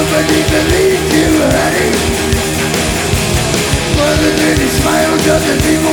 nobody believes you, honey. Mother Lady smile doesn't even